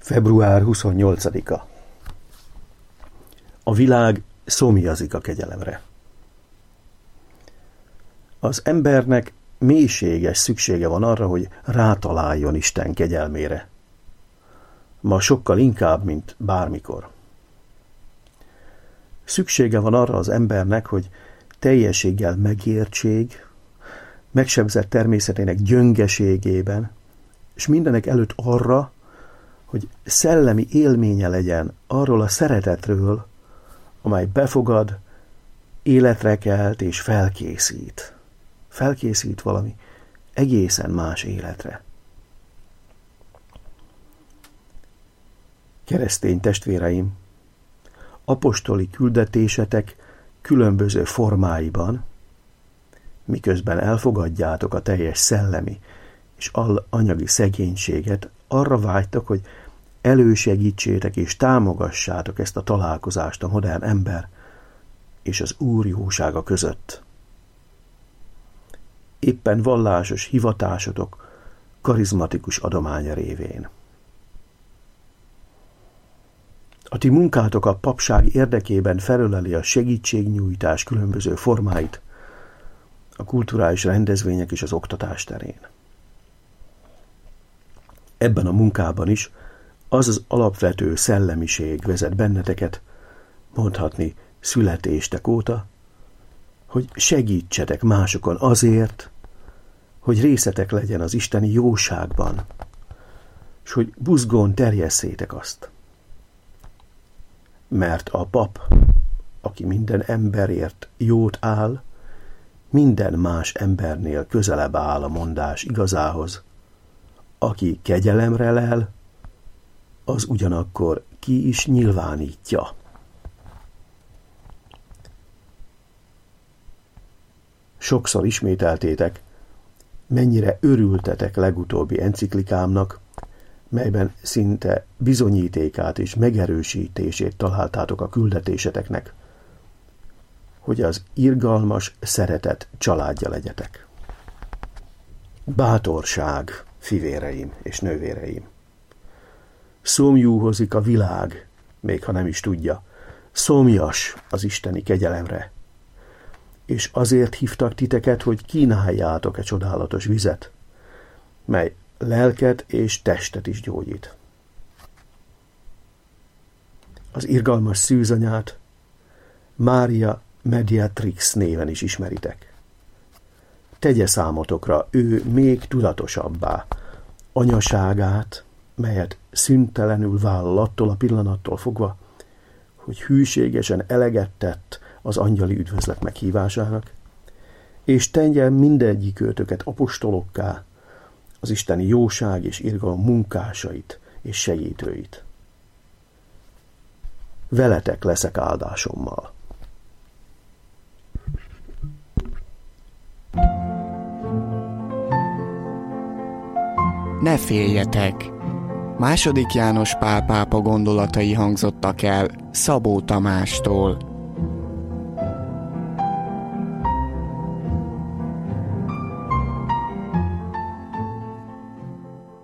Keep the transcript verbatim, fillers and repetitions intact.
február huszonnyolcadika. A világ szomjazik a kegyelemre. Az embernek mélységes szüksége van arra, hogy rátaláljon Isten kegyelmére. Ma sokkal inkább, mint bármikor. Szüksége van arra az embernek, hogy teljességgel megértség, megsebzett természetének gyöngeségében, és mindenek előtt arra, hogy szellemi élménye legyen arról a szeretetről, amely befogad, életre kelt és felkészít. Felkészít valami egészen más életre. Keresztény testvéreim, apostoli küldetésetek különböző formáiban, miközben elfogadjátok a teljes szellemi és anyagi szegénységet, arra vágytak, hogy elősegítsétek és támogassátok ezt a találkozást a modern ember és az Úr jósága között. Éppen vallásos hivatásotok karizmatikus adománya révén. A ti munkátok a papság érdekében felöleli a segítségnyújtás különböző formáit a kulturális rendezvények és az oktatás terén. Ebben a munkában is az az alapvető szellemiség vezet benneteket, mondhatni születéstek óta, hogy segítsetek másokon azért, hogy részetek legyen az isteni jóságban, és hogy buzgón terjesszétek azt. Mert a pap, aki minden emberért jót áll, minden más embernél közelebb áll a mondás igazához. Aki kegyelemre lel, az ugyanakkor ki is nyilvánítja. Sokszor ismételtétek, mennyire örültetek legutóbbi enciklikámnak, melyben szinte bizonyítékát és megerősítését találtátok a küldetéseteknek, hogy az irgalmas szeretet családja legyetek. Bátorság, fivéreim és nővéreim! Szomjúhozik a világ, még ha nem is tudja, szomjas az isteni kegyelemre, és azért hívtak titeket, hogy kínáljátok e csodálatos vizet, mely lelket és testet is gyógyít. Az irgalmas szűzanyát Mária Mediatrix néven is ismeritek. Tegye számotokra ő még tudatosabbá anyaságát, melyet szüntelenül vállal attól a pillanattól fogva, hogy hűségesen eleget tett az angyali üdvözlet meghívásának, és tegyen mindegyikőtöket apostolokká, az isteni jóság és irgalom munkásait és segítőit. Veletek leszek áldásommal. Ne féljetek! Második János Pál pápa gondolatai hangzottak el Szabó Tamástól.